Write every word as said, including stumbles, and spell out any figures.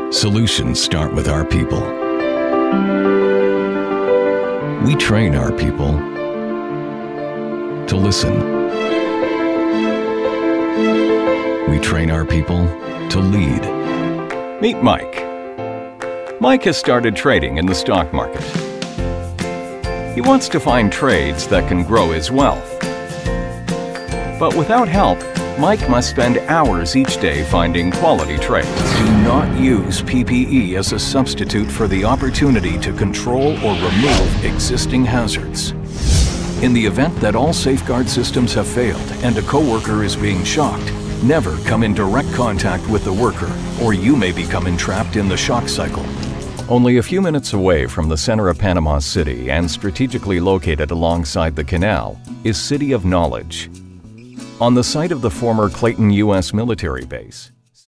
Solutions start with our people. We train our people to listen. We train our people to lead. Meet Mike. Mike has started trading in the stock market. He wants to find trades that can grow his wealth. But without help, Mike must spend hours each day finding quality trades. Do not use P P E as a substitute for the opportunity to control or remove existing hazards. In the event that all safeguard systems have failed and a coworker is being shocked, never come in direct contact with the worker, or you may become entrapped in the shock cycle. Only a few minutes away from the center of Panama City and strategically located alongside the canal is City of Knowledge. On the site of the former Clayton U S military base,